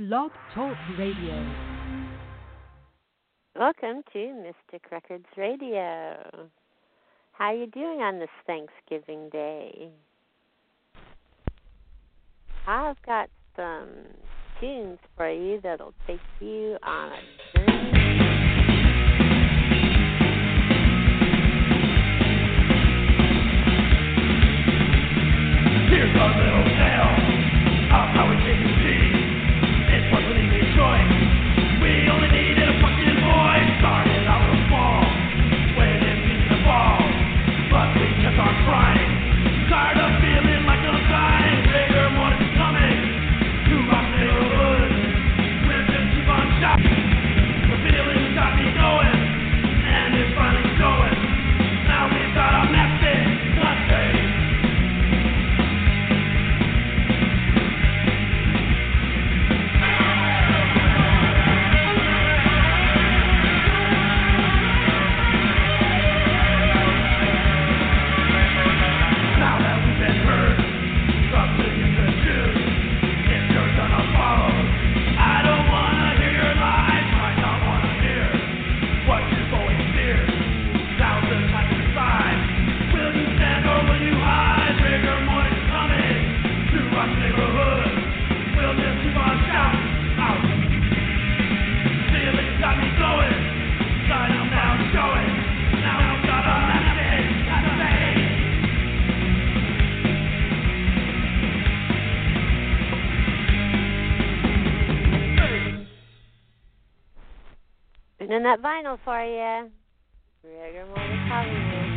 Blog Talk Radio. Welcome to Mystic Records Radio. How are you doing on this Thanksgiving Day? I've got some tunes for you that'll take you on a journey. Here's a little tale of how we came to be. It wasn't an easy choice. We only needed a fucking voice. Started out with a small, went in deep in the ball, but we kept on trying. Tired of feeling like I'm dying. Rigor morning's coming to rock the neighborhood. We'll just keep on shouting. The feeling's got me going, and it's finally showing. Now we've got a message to say. And that vinyl for you. Rigor Mortis Hollywood.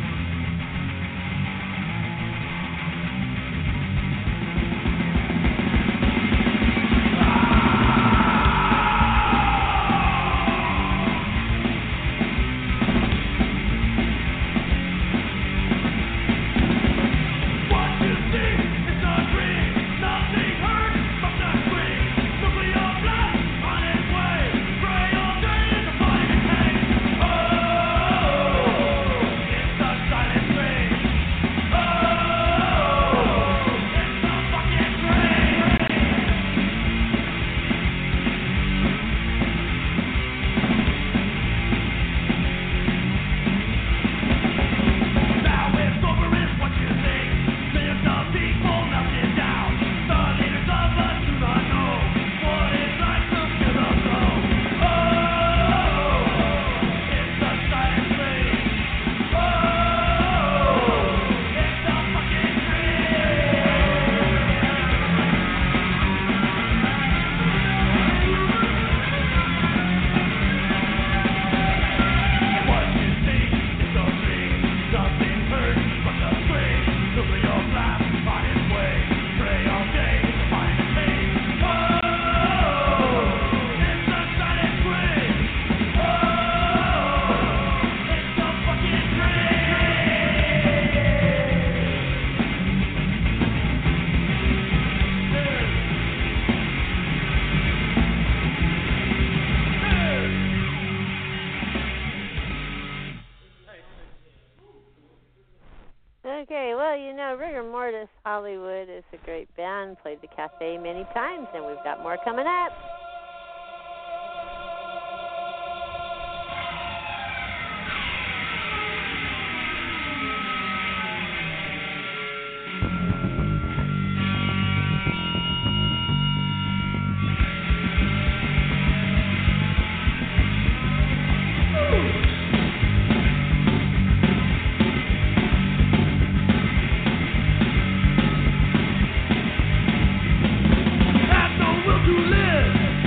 Okay, well, you know, Rigor Mortis Hollywood is a great band. Played the cafe many times, and we've got more coming up. Have no will to live.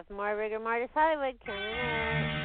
have more Rigor Mortis Hollywood coming up.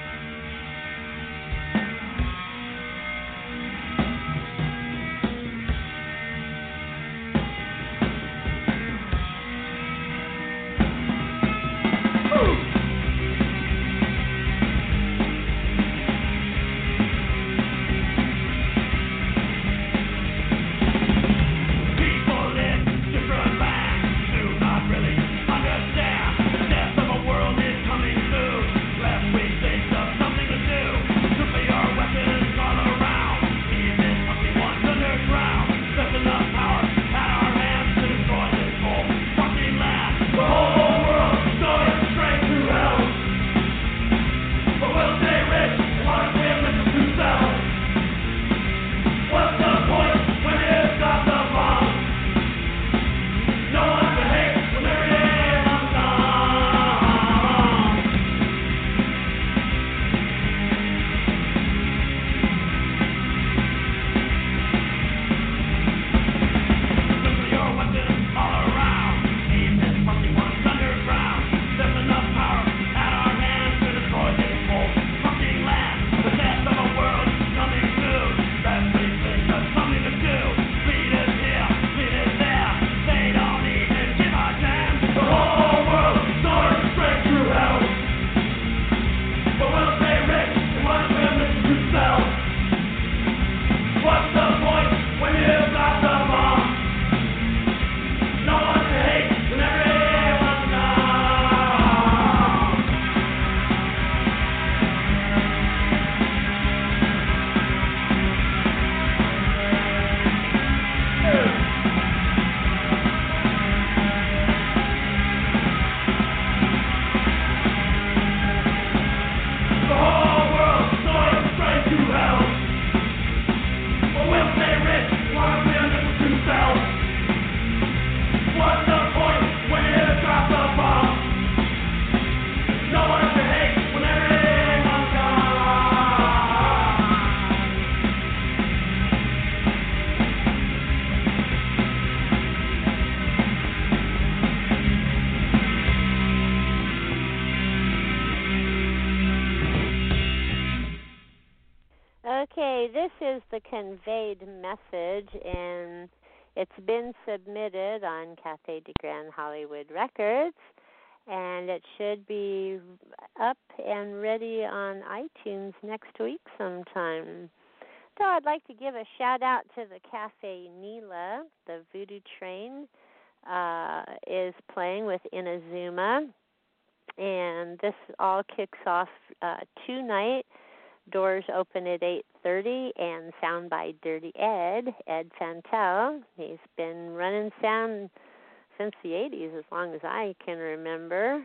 Okay, this is the conveyed message, and it's been submitted on Cathay de Grand Hollywood Records, and it should be up and ready on iTunes next week sometime. So I'd like to give a shout-out to the Cafe Nila. The Voodoo Train is playing with Inazuma, and this all kicks off tonight. Doors open at 8:30, and sound by Dirty Ed Santel. He's been running sound since the 80s, as long as I can remember.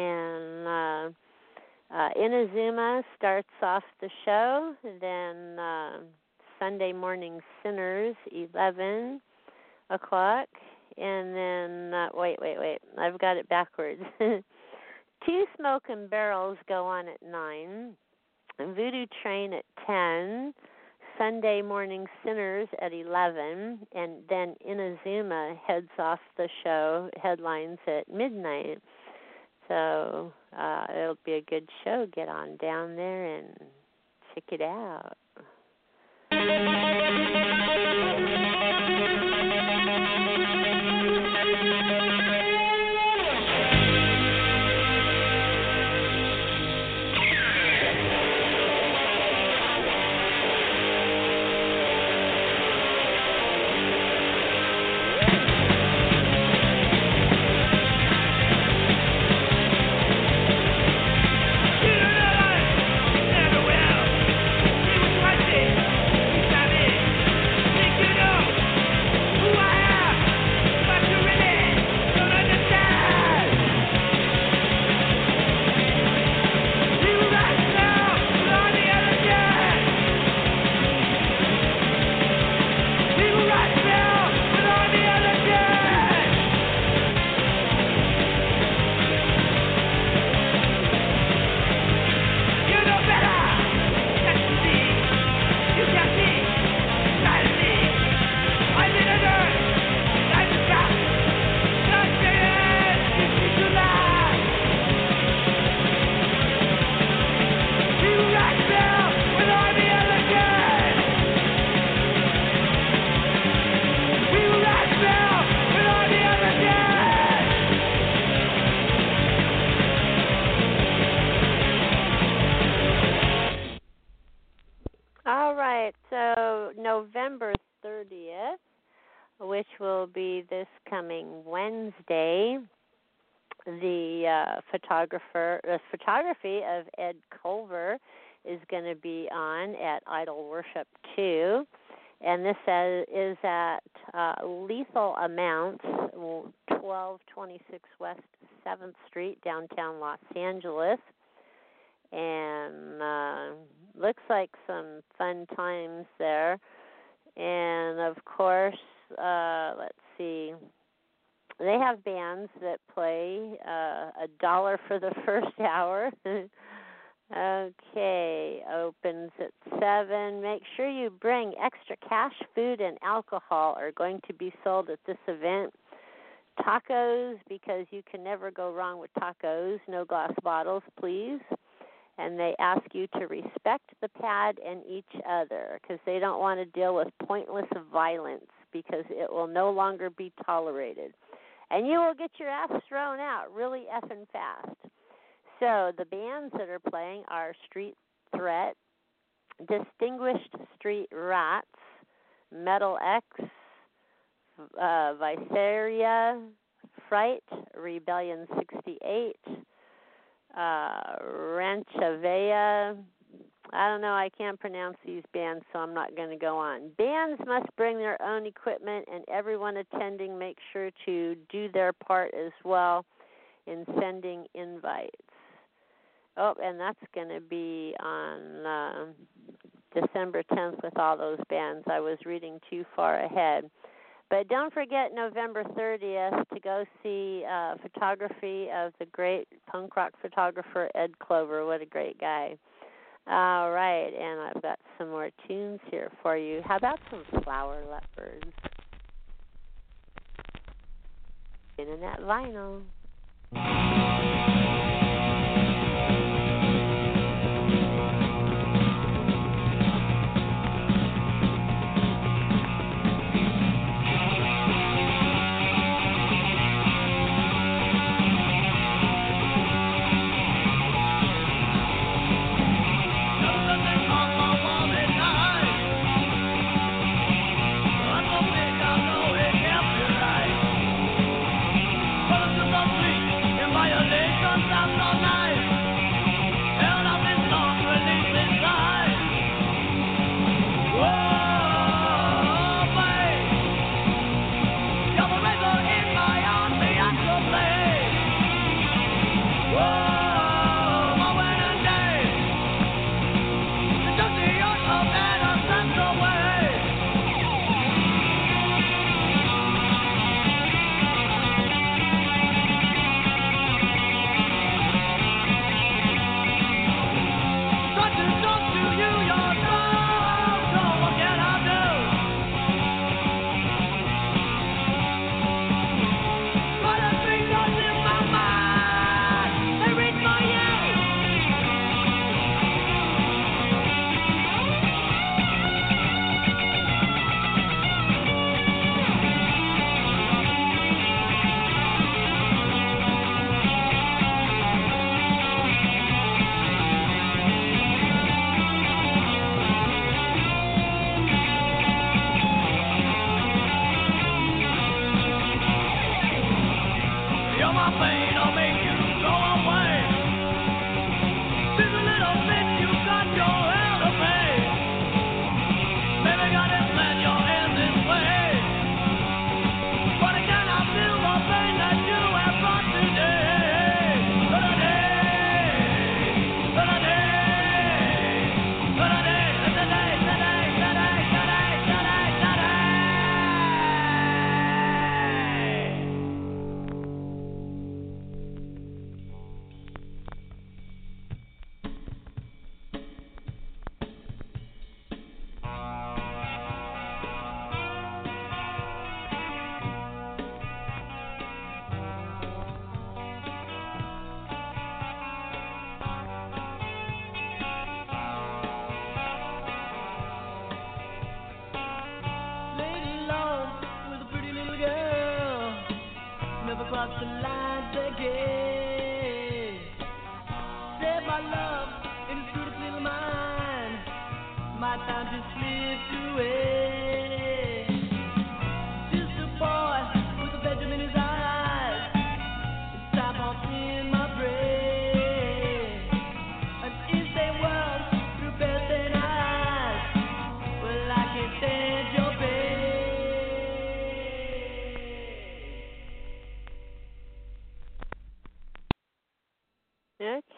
And Inazuma starts off the show. Then Sunday Morning Sinners, 11 o'clock. And then, wait, I've got it backwards. Two Smoking Barrels go on at 9. Voodoo Train at 10, Sunday Morning Sinners at 11, and then Inazuma heads off the show, headlines at midnight. So it'll be a good show. Get on down there and check it out. Everywhere, he was watching. November 30th, which will be this coming Wednesday, the photography of Ed Culver is going to be on at Idol Worship 2. And this is at Lethal Amounts, 1226 West 7th Street, downtown Los Angeles. And looks like some fun times there. And, of course, let's see, they have bands that play $1 for the first hour. Okay, opens at 7. Make sure you bring extra cash, food, and alcohol are going to be sold at this event. Tacos, because you can never go wrong with tacos. No glass bottles, please. And they ask you to respect the pad and each other because they don't want to deal with pointless violence because it will no longer be tolerated. And you will get your ass thrown out really effing fast. So the bands that are playing are Street Threat, Distinguished Street Rats, Metal X, Visaria, Fright, Rebellion 68, Ranchavea. I don't know, I can't pronounce these bands, so I'm not going to go on. Bands must bring their own equipment, and everyone attending make sure to do their part as well in sending invites. Oh, and that's going to be on December 10th with all those bands. I was reading too far ahead. But don't forget November 30th to go see photography of the great punk rock photographer Ed Clover. What a great guy. All right, and I've got some more tunes here for you. How about some Flower Leopards? Internet vinyl. In my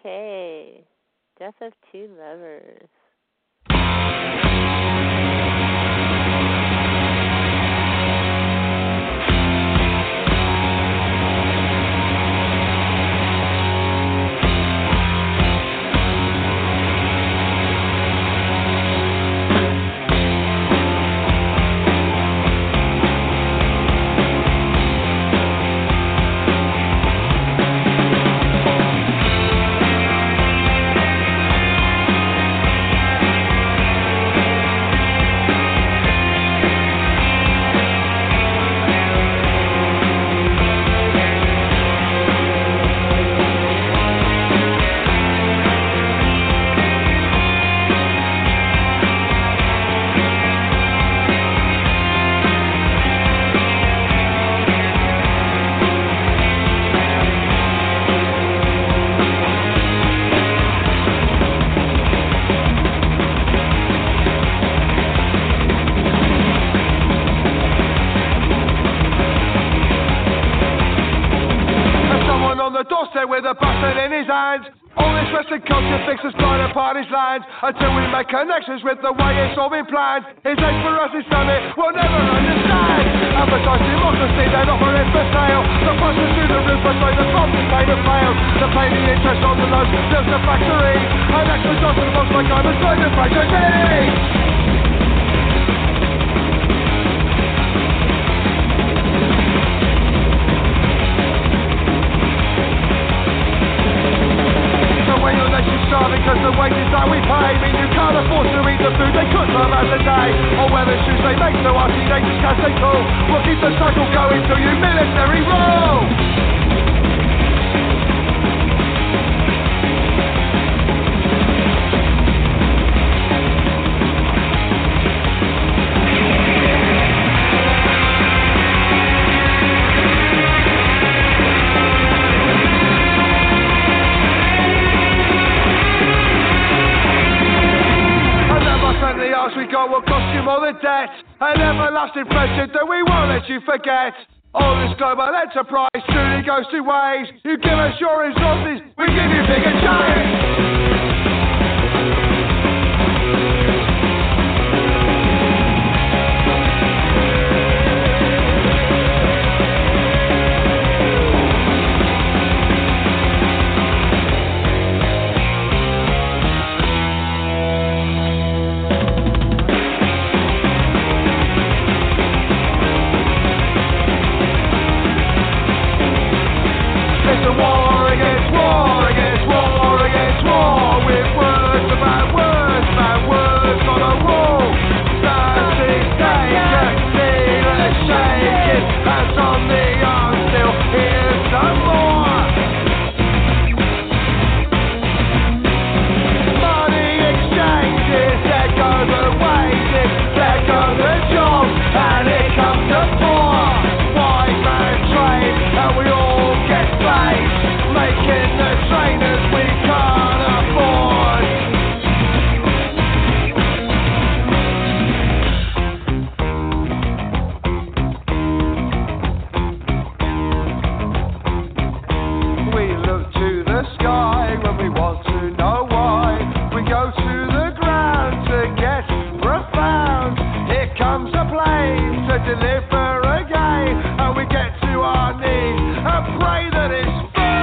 Okay. Death of Two Lovers. With a button in his hand, all this wrestling culture fixes blind upon his land. Until we make connections with the way it's all been planned, his hate for us is something we'll never understand. Advertise democracy, then offer it for sale. The prices through the roof, but so the profit paid and failed. To pay the interest on the loans, built the factory. And extra jobs in the box like I'm a driver factory. Because the wages that we pay mean you can't afford to eat the food they cook for us a day. Or wear the shoes they make so our teenagers can stay cool. We'll keep the cycle going till you military rule. We got will cost you more than debt. An everlasting friendship that we won't let you forget. All this global enterprise truly goes two ways. You give us your resources, we give you bigger change. War against war against war against war, with words about words on a wall. Starting danger, needless shaking, hands on the arm, still here's some more. Money exchanges, there go the wages, there go the jobs, and here comes the poor. White man trade, and we all get paid. Making the trainers we can't afford. We look to the sky when we want to know why. We go to the ground to get profound. Here comes a plane to deliver again, and we get to our knees and pray that it's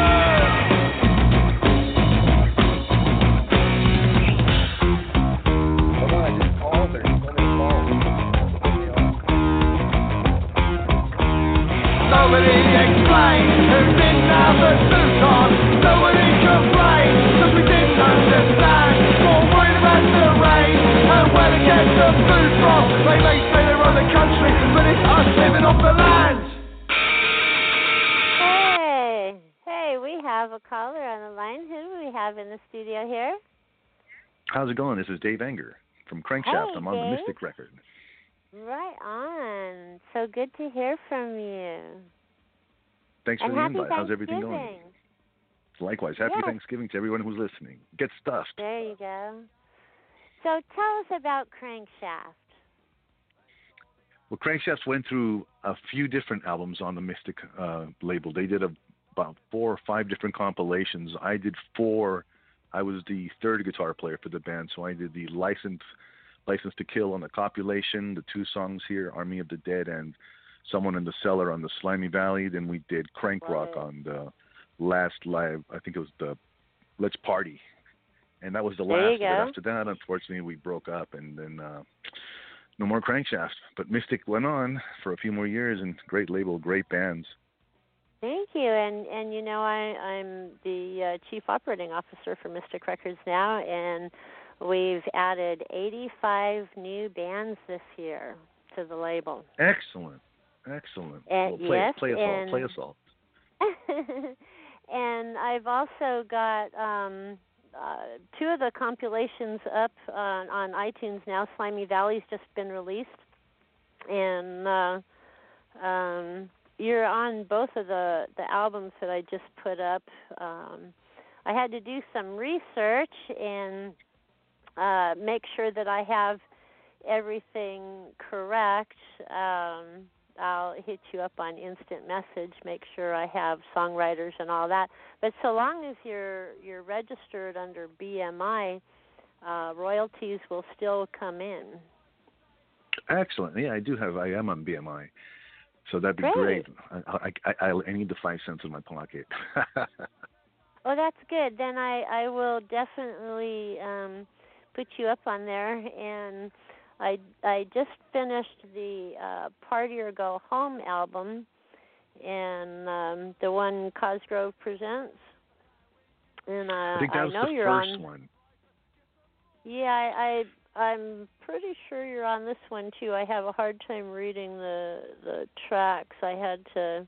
nobody explains who didn't have a suit on. Nobody complains because we didn't understand. More worried about the rain and where to get the food from. They may say they run the country, but it's us living off the land. Hey, we have a caller on the line. Who do we have in the studio here? How's it going? This is Dave Enger from Crankshaft. Hey, I'm on Dave. the Mystic record. Right on. So good to hear from you. Thanks for and the happy invite. How's everything going? Likewise. Happy Thanksgiving to everyone who's listening. Get stuffed. There you go. So tell us about Crankshaft. Well, Crankshaft went through a few different albums on the Mystic label. They did about 4 or 5 different compilations. I did 4 I was the third guitar player for the band, so I did the License to Kill on the Copulation, the 2 songs here, Army of the Dead and Someone in the Cellar on the Slimy Valley. Then we did Crank Rock on the last live, I think it was the Let's Party. And that was the last. But after that, unfortunately, we broke up, and then no more Crankshaft. But Mystic went on for a few more years, and great label, great bands. Thank you, and you know, I'm the chief operating officer for Mystic Records now, and we've added 85 new bands this year to the label. Excellent. And, well, play us all. And I've also got 2 of the compilations up on iTunes now. Slimy Valley's just been released, and you're on both of the albums that I just put up. I had to do some research and make sure that I have everything correct. I'll hit you up on instant message, make sure I have songwriters and all that. But so long as you're registered under BMI, royalties will still come in. Excellent. Yeah, I am on BMI. So that'd be great. I need the 5 cents in my pocket. Well, that's good. Then I will definitely put you up on there. And I just finished the Party or Go Home album, and the one Cosgrove presents. And I think that was know the you're first on one. Yeah, I'm pretty sure you're on this one too. I have a hard time reading the tracks. I had to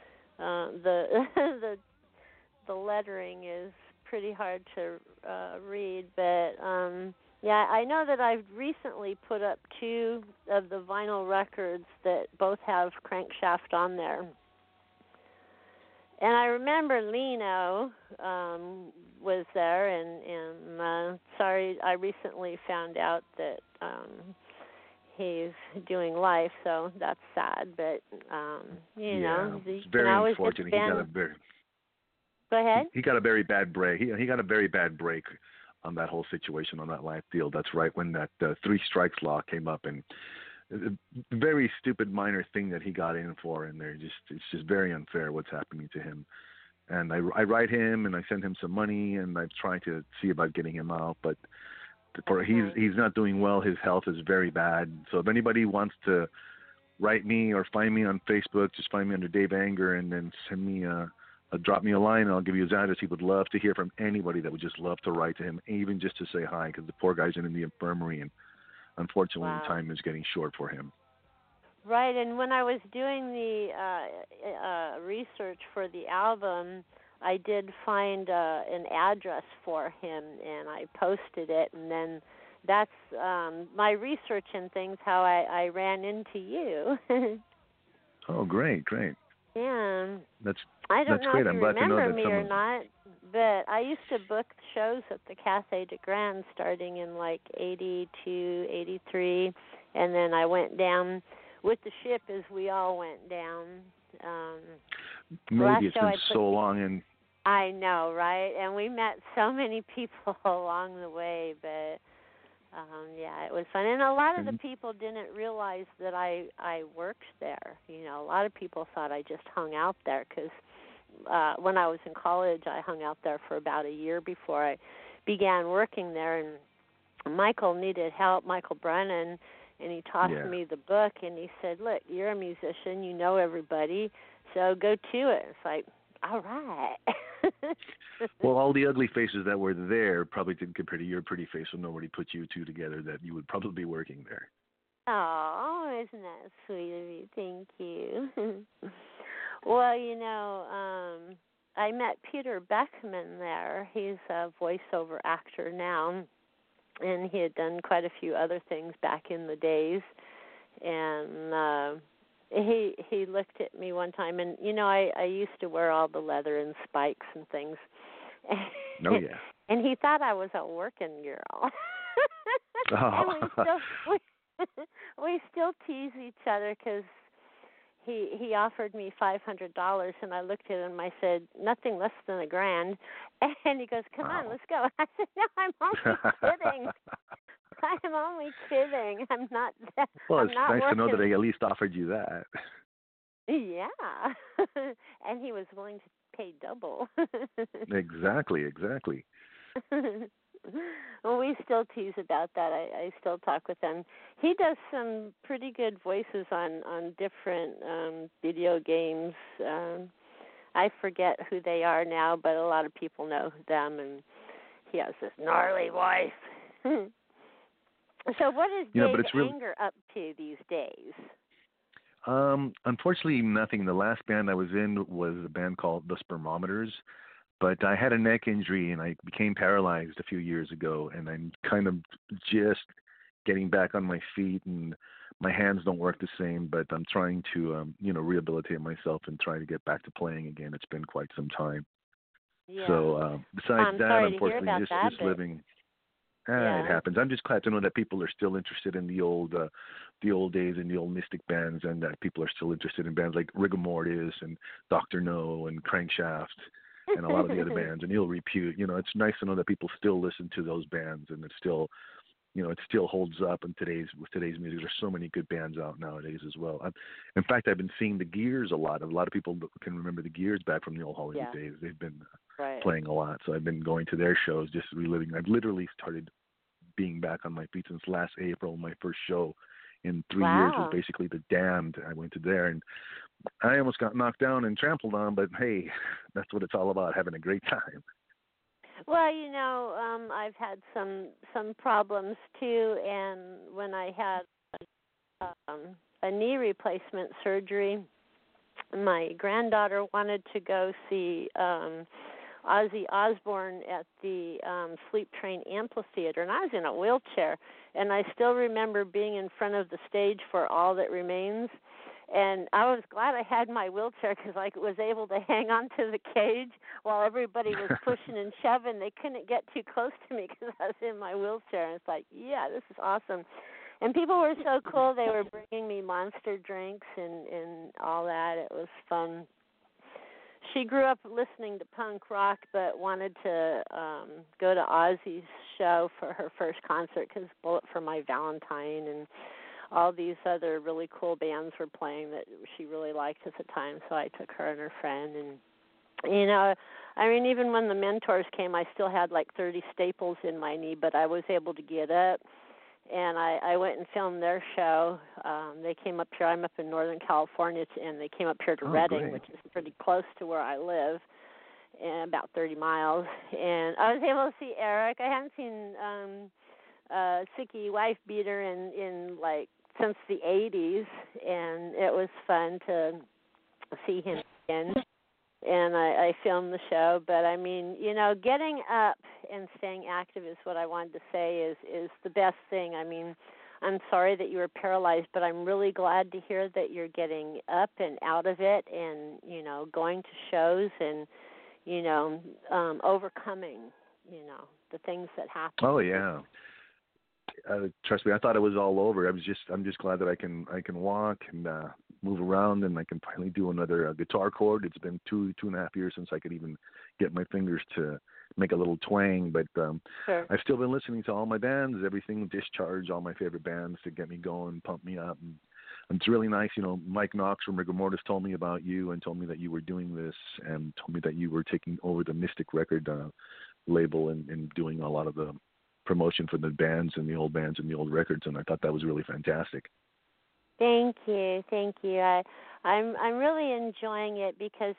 the lettering is pretty hard to read, but yeah, I know that I've recently put up 2 of the vinyl records that both have Crankshaft on there. And I remember Lino was there, and sorry, I recently found out that he's doing life, so that's sad. But you know, it's very unfortunate. Go ahead. He got a very bad break. He got a very bad break on that whole situation, on that live deal. That's right when that 3 strikes law came up, and a very stupid minor thing that he got in for, and it's just very unfair what's happening to him. And I write him, and I send him some money, and I'm trying to see about getting him out, but he's not doing well. His health is very bad. So if anybody wants to write me or find me on Facebook, just find me under Dave Anger, and then send me drop me a line, and I'll give you his address. He would love to hear from anybody that would just love to write to him, even just to say hi, because the poor guy's in the infirmary, and unfortunately, time is getting short for him. Right, and when I was doing the research for the album, I did find an address for him, and I posted it, and then that's my research and things, how I ran into you. Oh, great. Yeah. I don't know great. if I'm you glad to know remember that me or not, but I used to book shows at the Café de Grand starting in like 82, 83, and then I went down with the ship as we all went down. Maybe it's been so long. And I know, right? And we met so many people along the way, but yeah, it was fun. And a lot of the people didn't realize that I worked there. You know, a lot of people thought I just hung out there because when I was in college, I hung out there for about a year before I began working there. And Michael needed help, Michael Brennan, and he tossed me the book, and he said, look, you're a musician, you know everybody, so go to it. It's like, all right. Well, all the ugly faces that were there probably didn't compare to your pretty face, so nobody put you two together that you would probably be working there. Oh, isn't that sweet of you? Thank you. Well, you know, I met Peter Beckman there. He's a voiceover actor now, and he had done quite a few other things back in the days. And he looked at me one time, and, you know, I used to wear all the leather and spikes and things. Oh, yeah. And he thought I was a working girl. Oh. And we still tease each other because he offered me $500, and I looked at him. I said, nothing less than $1,000. And he goes, come on, let's go. I said, no, I'm only kidding. I'm only kidding. I'm not. Well, I'm it's not nice working. to know that they at least offered you that. Yeah, and he was willing to pay double. Exactly. Well, we still tease about that. I still talk with him. He does some pretty good voices on different video games. I forget who they are now, but a lot of people know them, and he has this gnarly voice. So what is Dave Anger up to these days? Unfortunately, nothing. The last band I was in was a band called The Spermometers, but I had a neck injury and I became paralyzed a few years ago, and I'm kind of just getting back on my feet, and my hands don't work the same, but I'm trying to, rehabilitate myself and try to get back to playing again. It's been quite some time. Yeah. So besides that, unfortunately, just living. Yeah. It happens. I'm just glad to know that people are still interested in the old days and the old Mystic bands, and that people are still interested in bands like Rigor Mortis and Dr. No and Crankshaft and a lot of the other bands and Ill Repute. It's nice to know that people still listen to those bands, and it's still, it still holds up with today's music. There's so many good bands out nowadays as well. In fact, I've been seeing the Gears a lot. A lot of people can remember the Gears back from the old Hollywood days. They've been playing a lot, so I've been going to their shows, just reliving. I've literally started being back on my feet since last April. My first show in 3 years was basically The Damned. I went to there, and I almost got knocked down and trampled on, but hey, that's what it's all about, having a great time. Well, I've had some problems too, and when I had a knee replacement surgery, my granddaughter wanted to go see Ozzy Osbourne at the Sleep Train Amphitheater, and I was in a wheelchair, and I still remember being in front of the stage for All That Remains, and I was glad I had my wheelchair because I was able to hang on to the cage while everybody was pushing and shoving. They couldn't get too close to me because I was in my wheelchair, and it's like, yeah, this is awesome. And people were so cool. They were bringing me Monster drinks and all that. It was fun. She grew up listening to punk rock, but wanted to go to Ozzy's show for her first concert because Bullet for My Valentine and all these other really cool bands were playing that she really liked at the time. So I took her and her friend, and even when the Mentors came, I still had like 30 staples in my knee, but I was able to get up. And I went and filmed their show. They came up here. I'm up in Northern California, and they came up here to Redding, which is pretty close to where I live, and about 30 miles. And I was able to see Eric. I hadn't seen Sicky Wife Beater in like since the 80s, and it was fun to see him again. And I filmed the show, but getting up and staying active is what I wanted to say is the best thing. I'm sorry that you were paralyzed, but I'm really glad to hear that you're getting up and out of it and, going to shows and, overcoming, the things that happen. Oh, yeah. Trust me, I thought it was all over. I'm just glad that I can walk and move around, and I can finally do another guitar chord. It's been two and a half years since I could even get my fingers to make a little twang, but Sure. I've still been listening to all my bands, everything, Discharge, all my favorite bands to get me going, pump me up, and it's really nice. Mike Knox from Rigor Mortis told me about you and told me that you were doing this and told me that you were taking over the Mystic record label and doing a lot of the promotion for the bands and the old records, and I thought that was really fantastic. Thank you. I'm really enjoying it because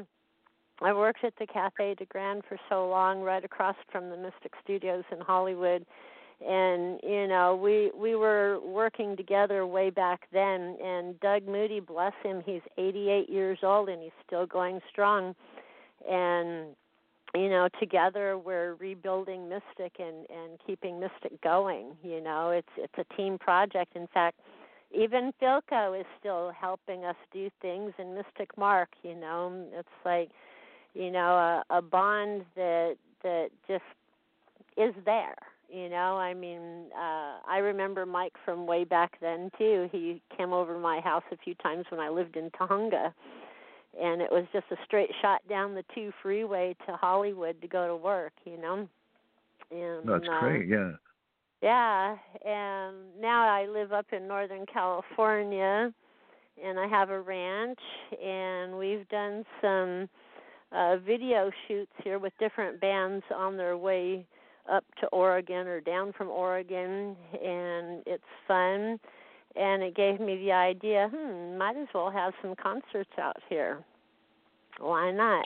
I worked at the Cafe de Grand for so long, right across from the Mystic Studios in Hollywood, and we were working together way back then. And Doug Moody, bless him, he's 88 years old and he's still going strong, and together we're rebuilding Mystic and keeping Mystic going. It's a team project. In fact, even Philco is still helping us do things in Mystic Mark. It's like, a bond that just is there. You know, I mean, I remember Mike from way back then too. He came over to my house a few times when I lived in Tonga, and it was just a straight shot down the 2 freeway to Hollywood to go to work. You know, and That's great. Yeah. yeah, and now I live up in Northern California, and I have a ranch, and we've done some video shoots here with different bands on their way up to Oregon or down from Oregon, and it's fun. And it gave me the idea, might as well have some concerts out here. Why not?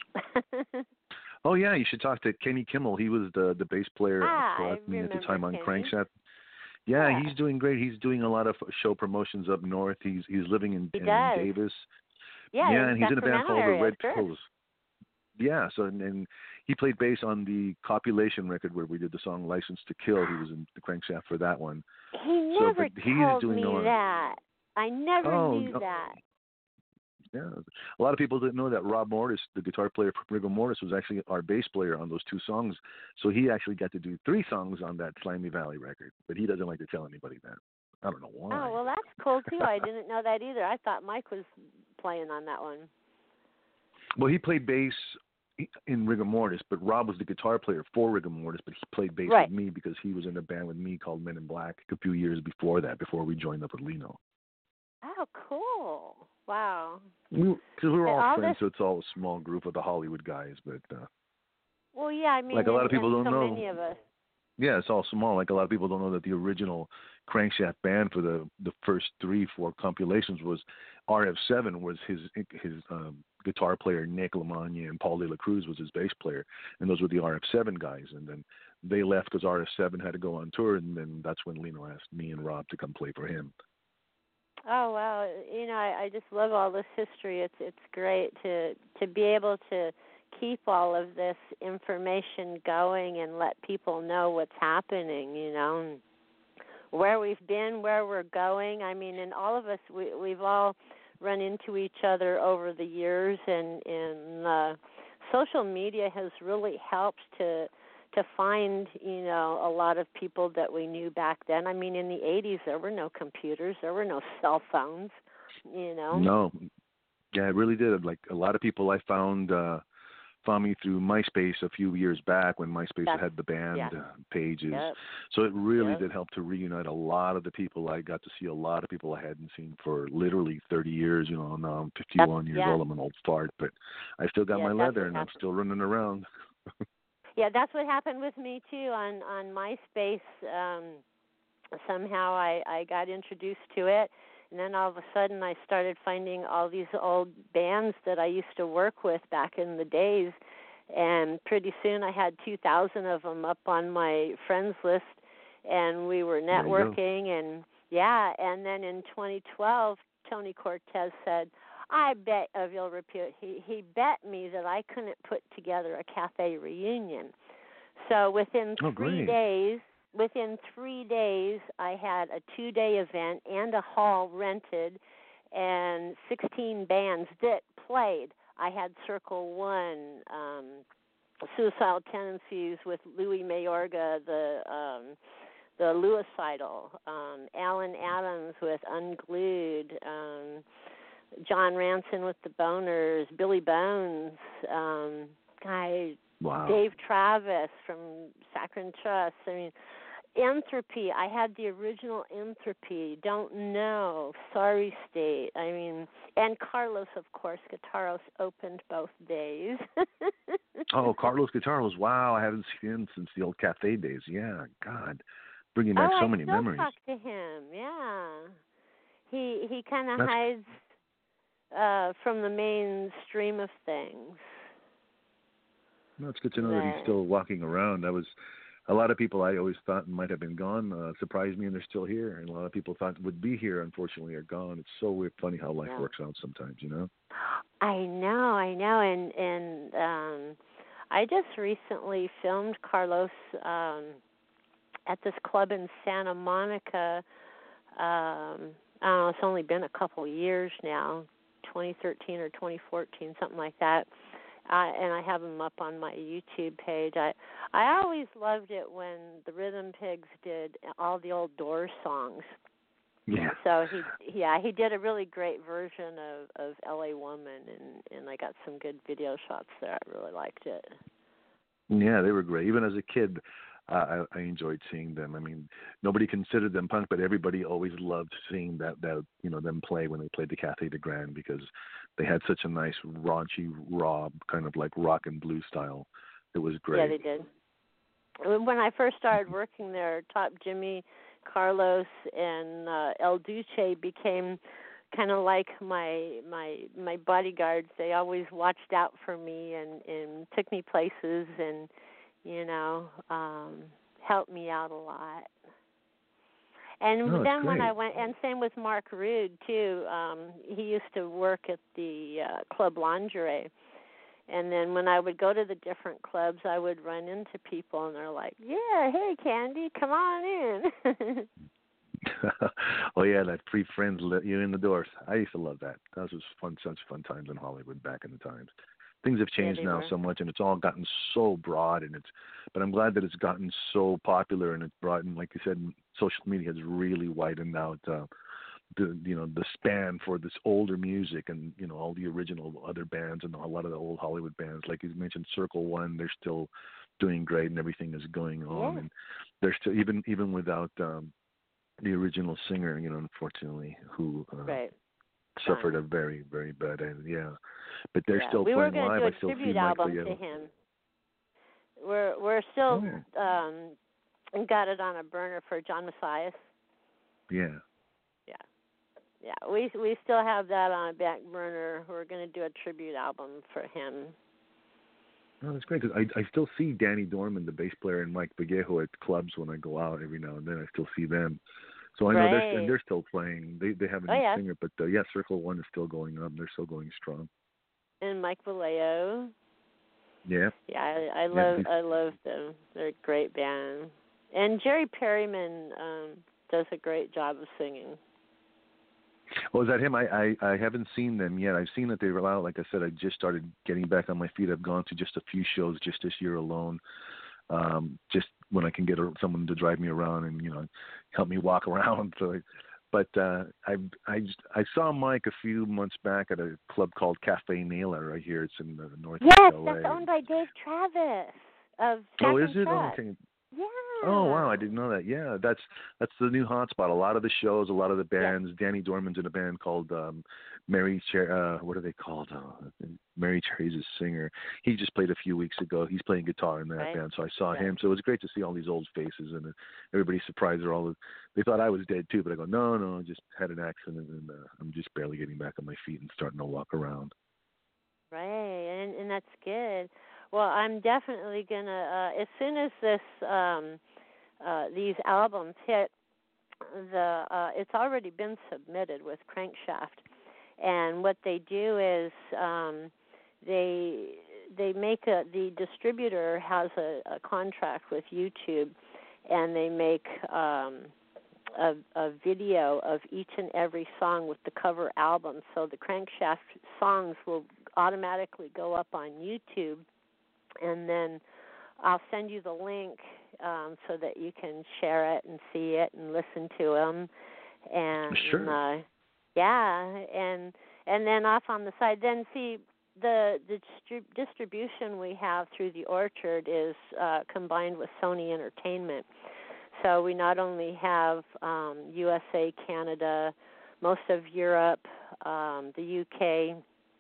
Oh yeah, you should talk to Kenny Kimmel. He was the bass player for me at the time on Kenny. Crankshaft. Yeah, he's doing great. He's doing a lot of show promotions up north. He's living in Davis. Yeah, and he's in a band called the Red sure. Pills. Yeah, so and he played bass on the Copulation record where we did the song "License to Kill." He was in the Crankshaft for that one. He never told me that. I never knew that. Yeah, a lot of people didn't know that Rob Mortis, the guitar player from Rigor Mortis, was actually our bass player on those 2 songs. So he actually got to do 3 songs on that Slimy Valley record, but he doesn't like to tell anybody that. I don't know why. Oh, well, that's cool, too. I didn't know that either. I thought Mike was playing on that one. Well, he played bass in Rigor Mortis, but Rob was the guitar player for Rigor Mortis, but he played bass with me because he was in a band with me called Men in Black a few years before that, before we joined up with Lino. Oh, cool. Wow. Because we were all friends, so it's all a small group of the Hollywood guys. But well, yeah, I mean, like a lot of people don't know. Many of us. Yeah, it's all small. Like a lot of people don't know that the original Crankshaft band for the first 3-4 compilations was RF7 was his guitar player Nick Lamagna, and Paul De La Cruz was his bass player, and those were the RF7 guys. And then they left because RF7 had to go on tour, and then that's when Lino asked me and Rob to come play for him. Oh wow! You know, I just love all this history. It's great to be able to keep all of this information going and let people know what's happening. You know, where we've been, where we're going. I mean, and all of us, we've all run into each other over the years, and social media has really helped to find, you know, a lot of people that we knew back then. I mean, in the 80s, there were no computers. There were no cell phones, you know. No. Yeah, it really did. Like, a lot of people I found me through MySpace a few years back when MySpace had the band pages. Yep. So it really did help to reunite a lot of the people. I got to see a lot of people I hadn't seen for literally 30 years. You know, now I'm 51 years old. I'm an old fart, but I still got my leather, and I'm still running around. Yeah, that's what happened with me, too, on MySpace. Somehow I got introduced to it, and then all of a sudden I started finding all these old bands that I used to work with back in the days, and pretty soon I had 2,000 of them up on my friends list, and we were networking, and then in 2012, Tony Cortez said, I bet of ill repute, he bet me that I couldn't put together a cafe reunion. So within 3 days, I had a 2-day event and a hall rented and 16 bands that played. I had Circle One, Suicidal Tendencies with Louis Mayorga, the Lewicidal, Alan Adams with Unglued, John Ranson with the Boners, Billy Bones, Dave Travis from Saccharine Trust. I mean, Entropy. I had the original Entropy. Don't Know. Sorry State. I mean, and Carlos, of course. Guitaros opened both days. Oh, Carlos Guitaros. Wow, I haven't seen him since the old cafe days. Yeah, God, bringing back so many memories. I still talk to him. Yeah, he kind of hides from the mainstream of things. No, it's good to know that he's still walking around. That was a lot of people I always thought might have been gone. Surprised me, and they're still here. And a lot of people thought would be here, unfortunately, are gone. It's so weird, funny how life works out sometimes, you know. I know, and I just recently filmed Carlos at this club in Santa Monica. I don't know, it's only been a couple years now. 2013 or 2014, something like that. And I have them up on my YouTube page. I always loved it when the Rhythm Pigs did all the old Doors songs. Yeah. So he did a really great version of L.A. Woman, and I got some good video shots there. I really liked it. Yeah, they were great. Even as a kid, I enjoyed seeing them. I mean, nobody considered them punk, but everybody always loved seeing that them play when they played the Cathay de Grande, because they had such a nice raunchy, raw kind of like rock and blues style. It was great. Yeah, they did. When I first started working there, Top Jimmy, Carlos, and El Duce became kind of like my bodyguards. They always watched out for me and took me places and helped me out a lot. And then when I went, and same with Mark Rude too. He used to work at the Club Lingerie. And then when I would go to the different clubs, I would run into people, and they're like, "Yeah, hey, Candy, come on in." Oh yeah, that free friends let you in the doors. I used to love that. That was fun, such fun times in Hollywood back in the times. Things have changed now so much, and it's all gotten so broad, but I'm glad that it's gotten so popular, and it's broadened. Like you said, social media has really widened out the span for this older music, and all the original other bands and a lot of the old Hollywood bands. Like you mentioned, Circle One, they're still doing great, and everything is going on, and they're still even without the original singer, unfortunately, who suffered a very, very bad end. Yeah, but they're still playing live. I still see tribute Mike album Vallejo. to him. We're still got it on a burner for John Macias. Yeah. Yeah, we still have that on a back burner. We're going to do a tribute album for him. Oh, that's great, because I still see Danny Dorman, the bass player, and Mike Vallejo at clubs when I go out every now and then. I still see them. So I know they're still playing. They have a new singer, but Circle One is still going on. They're still going strong. And Mike Vallejo. Yeah. Yeah, I love them. They're a great band. And Jerry Perryman does a great job of singing. Oh, is that him? I haven't seen them yet. I've seen that they were out. Like I said, I just started getting back on my feet. I've gone to just a few shows just this year alone. Just when I can get someone to drive me around and help me walk around. But I saw Mike a few months back at a club called Cafe Naylor right here. It's in the north of LA. Yes, that's owned by Dave Travis of Oh, is it? Truck. Okay. Yeah. Oh wow, I didn't know that. Yeah, that's the new hotspot. A lot of the shows, a lot of the bands. Yeah. Danny Dorman's in a band called Mary Cherry. What are they called? Mary Cherry's a singer. He just played a few weeks ago. He's playing guitar in that band, so I saw him. So it was great to see all these old faces, and everybody's surprised. They thought I was dead too, but I go, no, I just had an accident, and I'm just barely getting back on my feet and starting to walk around. Right, and that's good. Well, I'm definitely gonna as soon as these albums hit, it's already been submitted with Crankshaft, and what they do is they make the distributor has a contract with YouTube, and they make a video of each and every song with the cover album. So the Crankshaft songs will automatically go up on YouTube, and then I'll send you the link so that you can share it and see it and listen to them. And sure. And then off on the side, then see the distribution we have through the Orchard is combined with Sony Entertainment. So we not only have USA, Canada, most of Europe, the UK,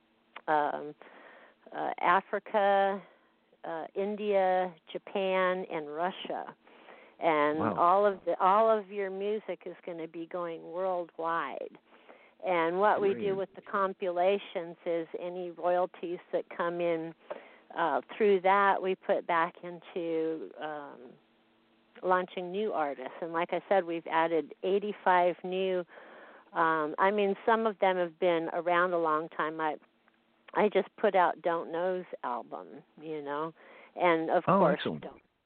Africa, India, Japan, and Russia, and wow. all of your music is going to be going worldwide. And what we do with the compilations is any royalties that come in through that we put back into launching new artists. And like I said, we've added 85 new. Some of them have been around a long time. I just put out Don't Know's album, and of course, excellent.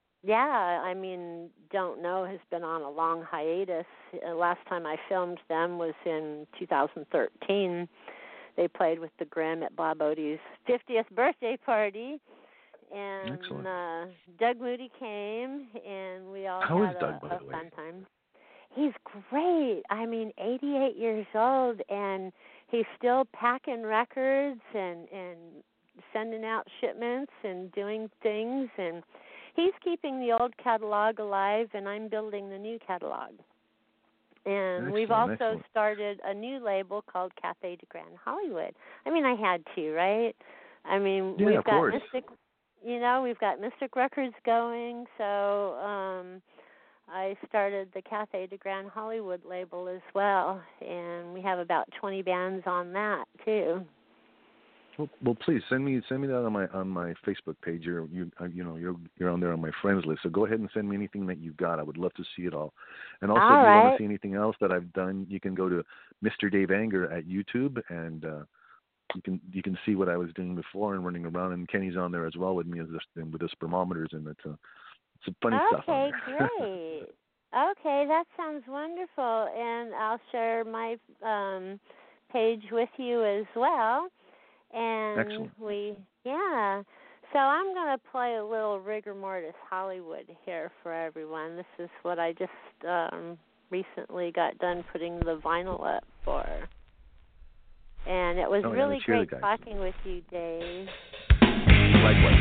Don't Know has been on a long hiatus. Last time I filmed them was in 2013. they played with the Grimm at Bob Odie's 50th birthday party. And Doug Moody came, and we all How had is Doug, a by the way? fun time. He's great. I mean, 88 years old, and he's still packing records and sending out shipments and doing things. And he's keeping the old catalog alive, and I'm building the new catalog. And we've also started a new label called Cafe de Grand Hollywood. I mean, I had to, right? I mean, we've got Mystic. We've got Mystic Records going, so I started the Cafe de Grand Hollywood label as well, and we have about 20 bands on that too. Well, please send me that on my Facebook page. You're on there on my friends list. So go ahead and send me anything that you've got. I would love to see it all. And also, if you want to see anything else that I've done, you can go to Mr. Dave Anger at YouTube, and you can see what I was doing before and running around. And Kenny's on there as well with me with the spermometers, and it's funny stuff. Okay, great. Okay, that sounds wonderful, and I'll share my page with you as well. And excellent. So I'm going to play a little Rigor Mortis Hollywood here for everyone. This is what I just recently got done putting the vinyl up for. And it was really great talking with you, Dave. Likewise.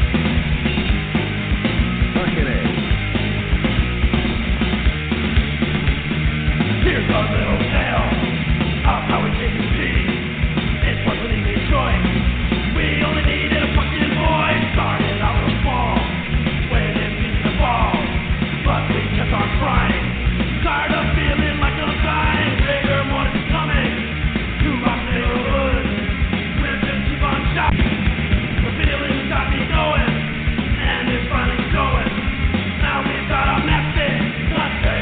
Here's our little tale of how we came to be. It wasn't an easy choice. We only needed a fucking voice. Started out with a fall, when it beat the ball, but we kept on trying. Tired of feeling like I'm dying. Rigor mortis is coming to my neighborhood. We'll just keep on shouting. The feeling's got me going, and it's finally showing. Now we've got a message to say.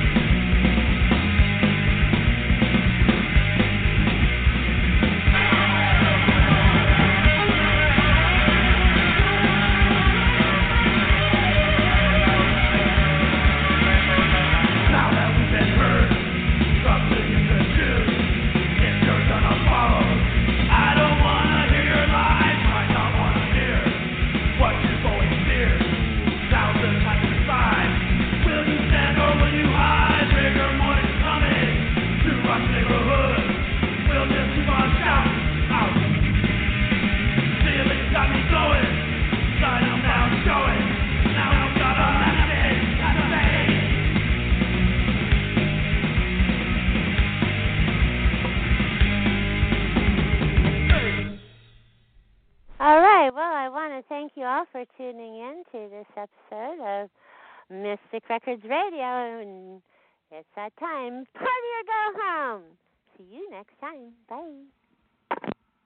Thank you all for tuning in to this episode of Mystic Records Radio, and it's that time. Party or go home. See you next time. Bye.